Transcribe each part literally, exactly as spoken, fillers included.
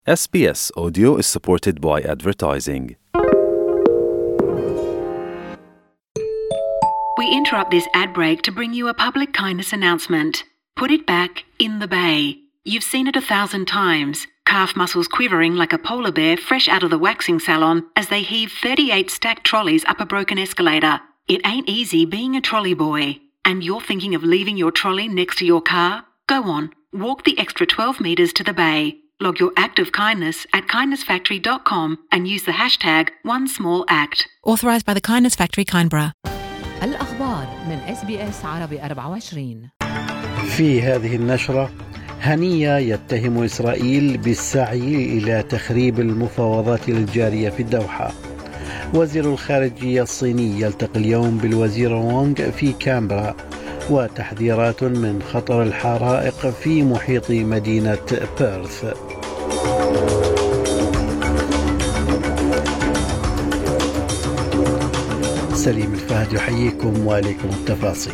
S B S Audio is supported by advertising. We interrupt this ad break to bring you a public kindness announcement. Put it back in the bay. You've seen it a thousand times. Calf muscles quivering like a polar bear fresh out of the waxing salon as they heave thirty-eight stacked trolleys up a broken escalator. It ain't easy being a trolley boy. And you're thinking of leaving your trolley next to your car? Go on, walk the extra twelve metres to the bay. Log your act of kindness at kindness factory dot com and use the hashtag one small act. Authorised by the Kindness Factory, Canberra. الأخبار من إس بي إس عربي أربعة وعشرين. في هذه النشرة، هنية يتهم إسرائيل بالسعي إلى تخريب المفاوضات الجارية في الدوحة. وزير الخارجية الصيني يلتقي اليوم بالوزير وونغ في كامبرا. وتحذيرات من خطر الحرائق في محيط مدينة بيرث. سليم الفهد يحييكم وعليكم التفاصيل.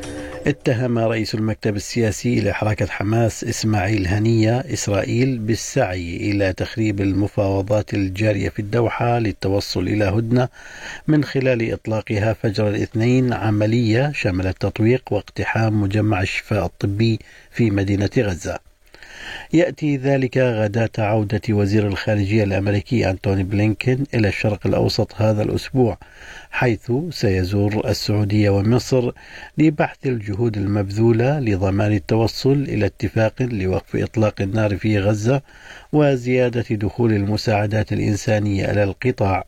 اتهم رئيس المكتب السياسي لحركة حماس إسماعيل هنية إسرائيل بالسعي إلى تخريب المفاوضات الجارية في الدوحة للتوصل إلى هدنة من خلال إطلاقها فجر الاثنين عملية شملت تطويق واقتحام مجمع الشفاء الطبي في مدينة غزة. يأتي ذلك غداة عودة وزير الخارجية الأمريكي أنتوني بلينكين إلى الشرق الأوسط هذا الأسبوع، حيث سيزور السعودية ومصر لبحث الجهود المبذولة لضمان التوصل إلى اتفاق لوقف إطلاق النار في غزة وزيادة دخول المساعدات الإنسانية إلى القطاع.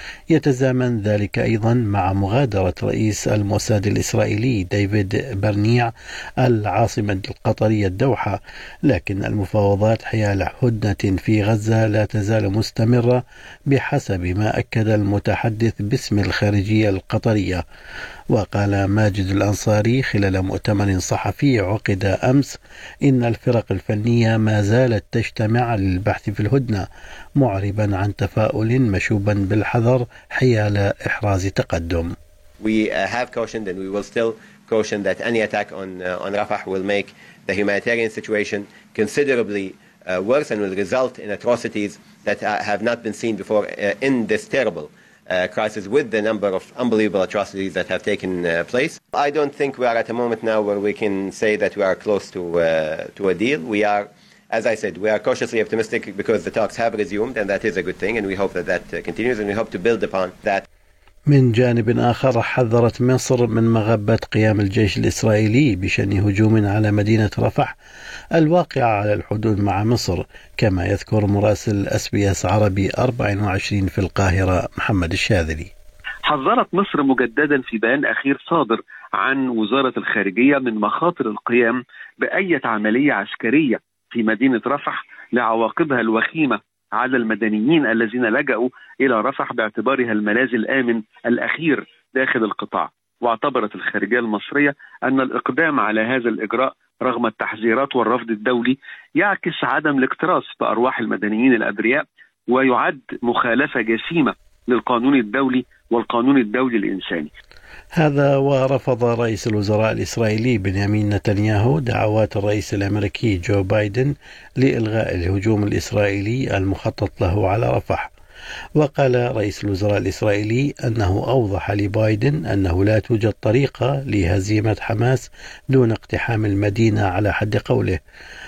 يتزامن ذلك أيضا مع مغادرة رئيس الموساد الإسرائيلي ديفيد برنيع العاصمة القطرية الدوحة، لكن المفاوضات حيال هدنة في غزة لا تزال مستمرة بحسب ما أكد المتحدث باسم الخارجية القطرية. وقال ماجد الأنصاري خلال مؤتمر صحفي عقد أمس إن الفرق الفنية ما زالت تجتمع للبحث في الهدنة، معربا عن تفاؤل مشوبا بالحذر حيال إحراز تقدم. We uh, have cautioned and we will still caution that any attack on uh, on Rafah will make the humanitarian situation considerably uh, worse and will result in atrocities that uh, have not been seen before uh, in this terrible Uh, crisis, with the number of unbelievable atrocities that have taken uh, place. I don't think we are at a moment now where we can say that we are close to uh, to a deal. We are, as I said, we are cautiously optimistic because the talks have resumed, and that is a good thing, and we hope that that uh, continues, and we hope to build upon that. من جانب آخر، حذرت مصر من مغبة قيام الجيش الإسرائيلي بشن هجوم على مدينة رفح الواقعة على الحدود مع مصر، كما يذكر مراسل اس بي اس عربي أربعة وعشرين في القاهرة محمد الشاذلي. حذرت مصر مجددا في بيان أخير صادر عن وزارة الخارجية من مخاطر القيام بأي عملية عسكرية في مدينة رفح لعواقبها الوخيمة على المدنيين الذين لجأوا إلى رفح باعتبارها الملاذ الآمن الأخير داخل القطاع. واعتبرت الخارجية المصرية أن الإقدام على هذا الإجراء رغم التحذيرات والرفض الدولي يعكس عدم الاكتراث بأرواح المدنيين الأبرياء، ويعد مخالفة جسيمة للقانون الدولي والقانون الدولي الإنساني. هذا ورفض رئيس الوزراء الإسرائيلي بنيامين نتنياهو دعوات الرئيس الأمريكي جو بايدن لإلغاء الهجوم الإسرائيلي المخطط له على رفح. وقال رئيس الوزراء الإسرائيلي أنه أوضح لبايدن أنه لا توجد طريقة لهزيمة حماس دون اقتحام المدينة على حد قوله.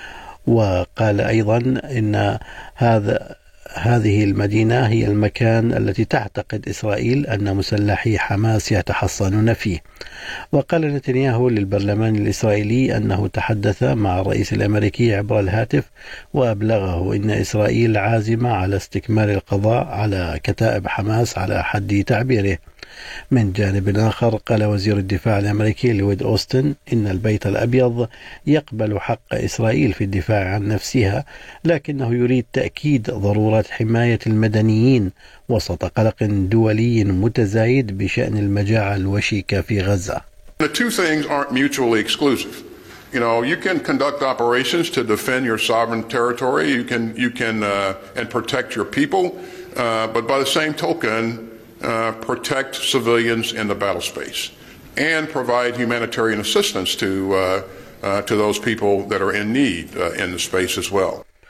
وقال أيضا أن هذا هذه المدينة هي المكان التي تعتقد إسرائيل أن مسلحي حماس يتحصنون فيه. وقال نتنياهو للبرلمان الإسرائيلي أنه تحدث مع الرئيس الأمريكي عبر الهاتف وأبلغه أن إسرائيل عازمة على استكمال القضاء على كتائب حماس على حد تعبيره. من جانب آخر، قال وزير الدفاع الأمريكي لويد أوستن إن البيت الأبيض يقبل حق إسرائيل في الدفاع عن نفسها، لكنه يريد تأكيد ضرورة حماية المدنيين وسط قلق دولي متزايد بشأن المجاعة الوشيكة في غزة. The two things aren't mutually exclusive. You know, you can conduct operations to defend your sovereign territory, you can you can uh, and protect your people, uh, but by the same token, uh, protect civilians in the battle space and provide humanitarian assistance to uh, uh, to those people that are in need uh, in the space as well.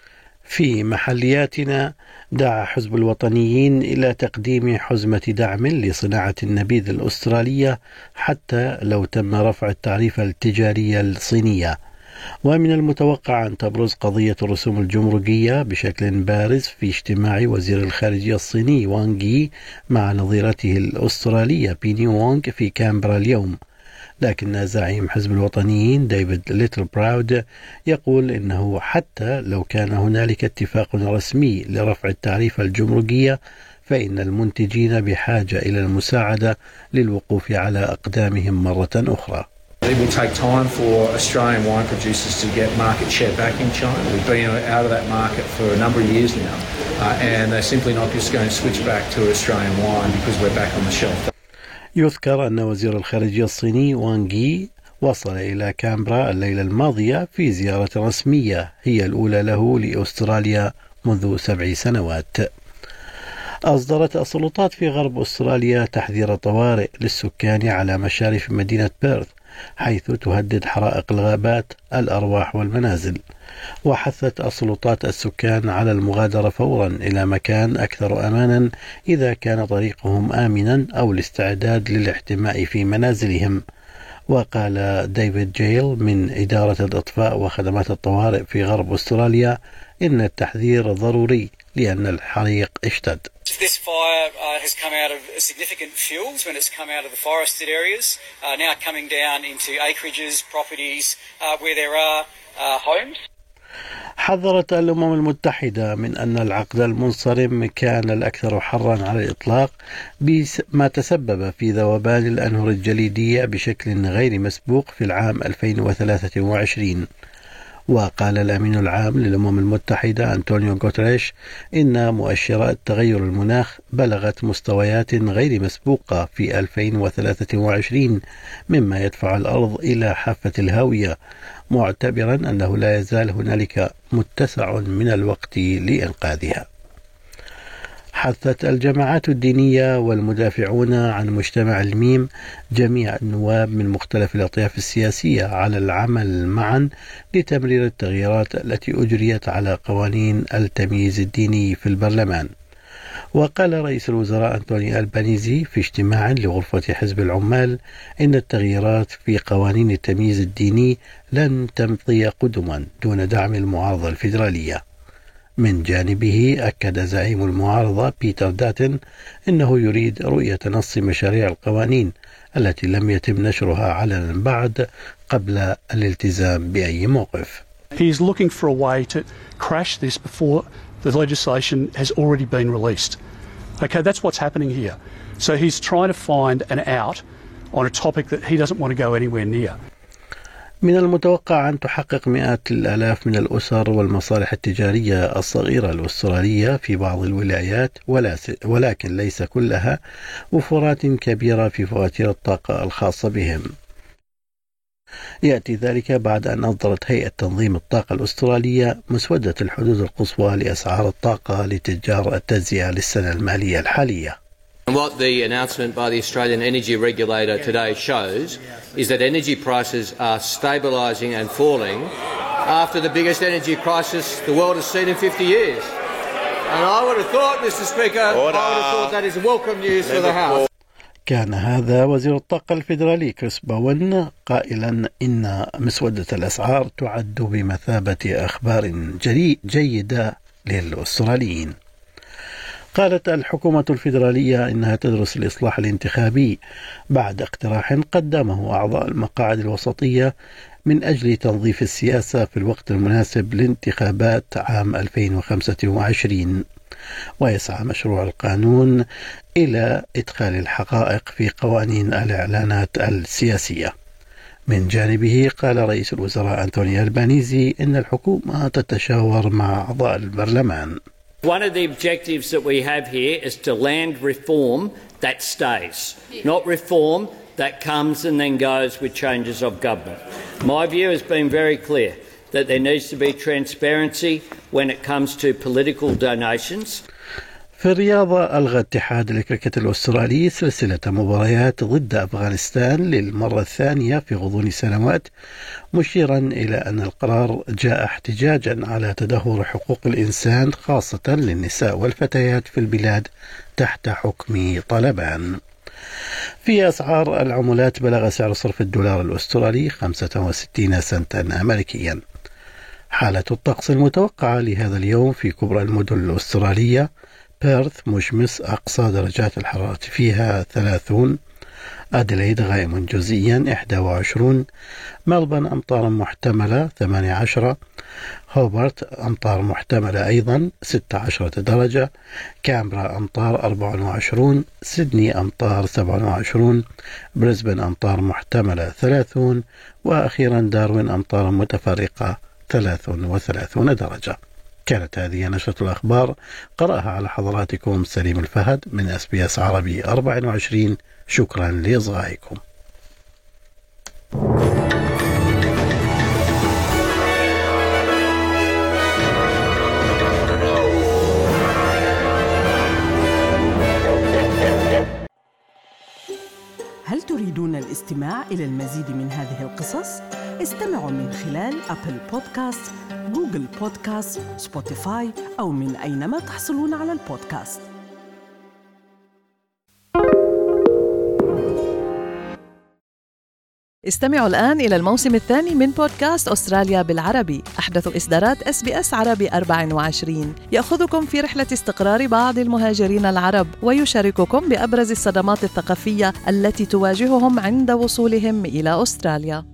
في محلياتنا دعا حزب الوطنيين إلى تقديم حزمة دعم لصناعة النبيذ الأسترالية حتى لو تم رفع التعريفة التجارية الصينية. ومن المتوقع أن تبرز قضية الرسوم الجمركية بشكل بارز في اجتماع وزير الخارجية الصيني وانغ يي مع نظيرته الأسترالية بيني وونغ في كامبرا اليوم. لكن زعيم حزب الوطنيين ديفيد ليتل براود يقول إنه حتى لو كان هنالك اتفاق رسمي لرفع التعريفة الجمركية فإن المنتجين بحاجة إلى المساعدة للوقوف على أقدامهم مرة أخرى. It will take time for Australian wine producers to get market share back in China. We've been out of that market for a number of years now, uh, and they're simply not just going to switch back to Australian wine because we're back on the shelf. يذكر أن وزير الخارجية الصيني وانغ يي وصل إلى كامبرا الليلة الماضية في زيارة رسمية هي الأولى له لأستراليا منذ سبع سنوات. أصدرت السلطات في غرب أستراليا تحذير طوارئ للسكان على مشارف مدينة بيرث حيث تهدد حرائق الغابات الأرواح والمنازل. وحثت السلطات السكان على المغادرة فورا إلى مكان أكثر أمانا إذا كان طريقهم آمنا أو الاستعداد للاحتماء في منازلهم. وقال ديفيد جيل من إدارة الإطفاء وخدمات الطوارئ في غرب أستراليا إن التحذير ضروري لأن الحريق اشتد. This fire uh, has come out of significant fuels when it's come out of the forested areas, uh, now coming down into acreages, properties uh, where there are uh, homes. حذرت الأمم المتحدة من أن العقد المنصرم كان الأكثر حرا على الإطلاق بما تسبب في ذوبان الأنهر الجليدية بشكل غير مسبوق في العام ألفين وثلاثة وعشرين. وقال الأمين العام للأمم المتحدة أنطونيو غوتريش إن مؤشرات تغير المناخ بلغت مستويات غير مسبوقة في ألفين وثلاثة وعشرين مما يدفع الأرض إلى حافة الهاوية، معتبرا أنه لا يزال هنالك متسع من الوقت لإنقاذها. حثت الجماعات الدينية والمدافعون عن مجتمع الميم جميع النواب من مختلف الأطياف السياسية على العمل معا لتمرير التغييرات التي أجريت على قوانين التمييز الديني في البرلمان. وقال رئيس الوزراء أنتوني ألبانيزي في اجتماع لغرفة حزب العمال إن التغييرات في قوانين التمييز الديني لن تمضي قدما دون دعم المعارضة الفيدرالية. من جانبه أكد زعيم المعارضة بيتر داتن أنه يريد رؤية نص مشاريع القوانين التي لم يتم نشرها علنا بعد قبل الالتزام بأي موقف. He is looking for a way to crash this before the legislation has already been released. Okay, that's what's happening here. So he's trying to find an out on a topic that he doesn't want to go anywhere near. من المتوقع أن تحقق مئات الآلاف من الأسر والمصالح التجارية الصغيرة الأسترالية في بعض الولايات ولكن ليس كلها وفرات كبيرة في فواتير الطاقة الخاصة بهم. يأتي ذلك بعد أن أصدرت هيئة تنظيم الطاقة الأسترالية مسودة الحدود القصوى لأسعار الطاقة لتجار التجزئة للسنة المالية الحالية. And what the announcement by the Australian Energy Regulator today shows is that energy prices are stabilising and falling after the biggest energy crisis the world has seen in fifty years. And I would have thought, Mister Speaker, Order. I would have thought that is welcome news for the House. كان هذا وزير الطاقة الفيدرالي كريس باون قائلا إن مسودة الأسعار تعد بمثابة أخبار جيدة للأستراليين. قالت الحكومة الفيدرالية إنها تدرس الإصلاح الانتخابي بعد اقتراح قدمه أعضاء المقاعد الوسطية من أجل تنظيف السياسة في الوقت المناسب لانتخابات عام ألفين وخمسة وعشرين. ويسعى مشروع القانون إلى إدخال الحقائق في قوانين الإعلانات السياسية. من جانبه قال رئيس الوزراء أنتوني ألبانيزي إن الحكومة تتشاور مع أعضاء البرلمان. One of the objectives that we have here is to land reform that stays, not reform that comes and then goes with changes of government. My view has been very clear that there needs to be transparency when it comes to political donations. في الرياضة، ألغى اتحاد الكريكت الأسترالي سلسلة مباريات ضد أفغانستان للمرة الثانية في غضون سنوات، مشيرا إلى أن القرار جاء احتجاجا على تدهور حقوق الإنسان خاصة للنساء والفتيات في البلاد تحت حكم طالبان. في أسعار العملات، بلغ سعر صرف الدولار الأسترالي خمسة وستين سنتا أمريكيا. حالة الطقس المتوقعة لهذا اليوم في كبرى المدن الأسترالية: بيرث مشمس، أقصى درجات الحرارة فيها ثلاثون. أديلايد غائم جزئيا إحدى وعشرون. ملبن أمطار محتملة ثمانية عشر. هوبرت أمطار محتملة أيضا ستة عشر درجة. كامبرا أمطار أربعة وعشرون. سيدني أمطار سبعة وعشرون. بريسبن أمطار محتملة ثلاثون. وأخيرا داروين أمطار متفرقة ثلاثة وثلاثون درجة. كانت هذه نشرة الأخبار، قرأها على حضراتكم سليم الفهد من إس بي إس عربي أربعة وعشرين. شكرا لإصغائكم. هل تريدون الاستماع إلى المزيد من هذه القصص؟ استمعوا من خلال أبل بودكاست، جوجل بودكاست، سبوتيفاي أو من أينما تحصلون على البودكاست. استمعوا الآن إلى الموسم الثاني من بودكاست أستراليا بالعربي، أحدث إصدارات إس بي إس عربي أربعة وعشرين، يأخذكم في رحلة استقرار بعض المهاجرين العرب ويشارككم بأبرز الصدمات الثقافية التي تواجههم عند وصولهم إلى أستراليا.